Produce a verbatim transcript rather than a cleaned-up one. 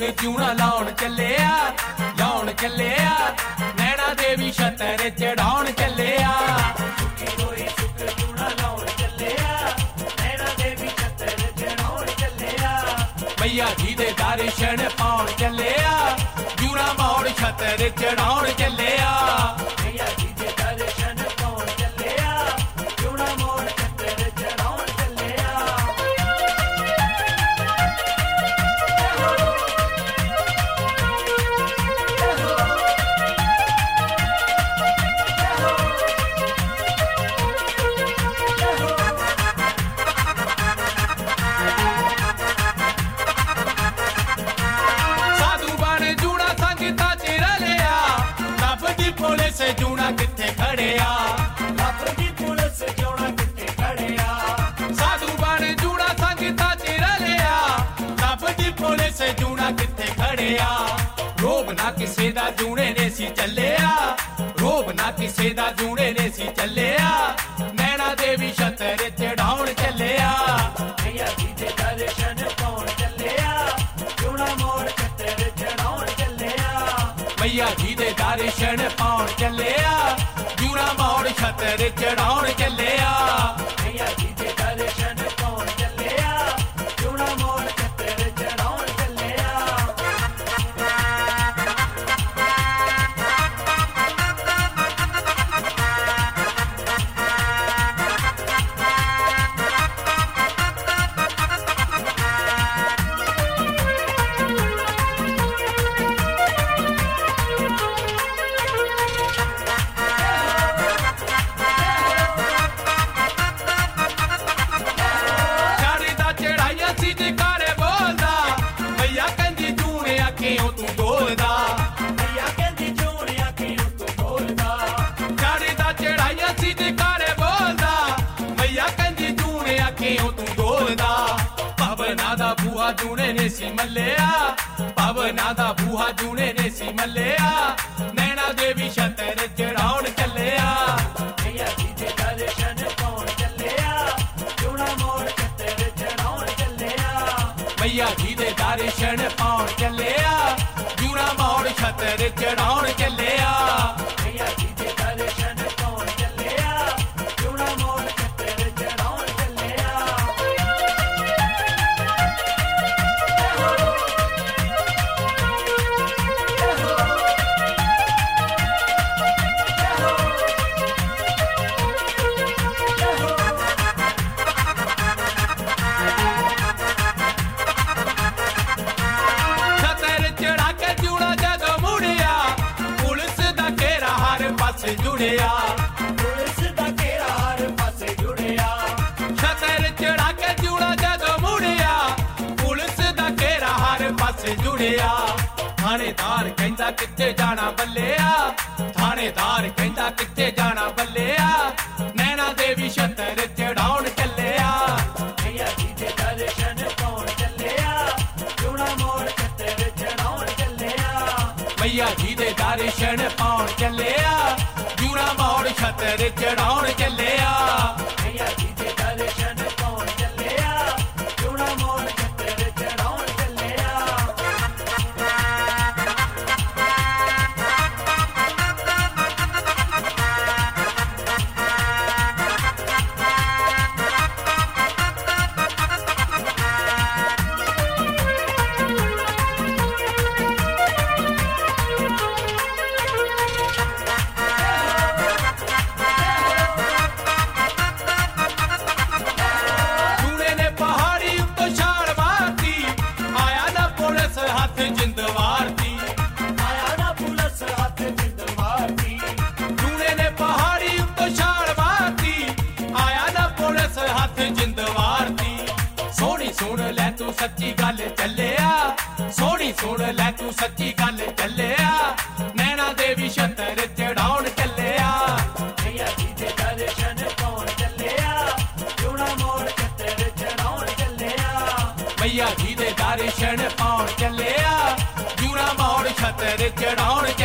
जूना लाउन चले आ लाउन चले आ नैना देवी छतर चढ़ाउन चले आ मैया जी दे दर्शन पाउन चले आ जूना मोड़ छतर चढ़ाउन चले आ मैया जी दे दर्शन पाउन चले आ जूना मोड़ छतर चढ़ाउन चले आ पुलिस जूना किथे खड़े आ रब दी पुलिस जूना किथे खड़े आ साधु बन जूना संगता चिरा लिया रब दी पुलिस जूना किथे खड़े आ रोब ना किसे दा जूने ने सी चले आ रोब ना किसे दा जूने ने सी चले आ नैना देवी छतर चढ़ाउन चले आ मैया जी दे दर्शन पाउन चले आ जूना मोड़ छतर चढ़ाउन चले आ मैया जी दे दर्शन पाउन चले आ जूना मोड़ छतर चढ़ाउन चले आ मैया जी दे दर्शन पाउन चले आ जूना मोड़ छतर चढ़ाउन चले आ बूहा जूने ने सी मल्लिया पवना दा बूहा जूने ने सी मल्लिया नैना देवी छतर चढ़ाउन चले आ मैया जी दे दर्शन पाउन चले आ जूना मोड़ छतर चढ़ाउन चले आ मैया जी दे दर्शन पाउन चले आ जूना मोड़ छतर चढ़ाउन चले आ मैया जी दे दर्शन पाउन चले आ जूना मोड़ छतर चढ़ाउन चले आ जुड़िया पुलिस दा घेरा हर पासे जुड़िया छतर चढ़ा के जूना जदों मुड़िया पुलिस दा घेरा हर पासे जुड़िया थानेदार कहंदा किथे जाना बल्लिया थानेदार कहंदा किथे जाना बल्लिया नैना देवी छतर चढ़ाउन चले आ मैया जी दे दर्शन पाउन चले आ जूना मोड़ छतर चढ़ाउन चले आ मैया जी दे दर्शन पाउन चले आ जूना मोड़ छतर चढ़ाउन चले आ मैया जी दे दर्शन पाउन चले आ जूना मोड़ छतर चढ़ाउन चले आ सुन लै तू सच्ची गल चले आ सोहनी सुन लै तू सच्ची गल चले आ नैना देवी छतर चढ़ाउन चले आ मैया जी दे दर्शन पाउन चले आ जूना मोड़ छतर चढ़ाउन चले आ मैया जी दे दर्शन पाउन चले आ जूना मोड़ छतर चढ़ाउन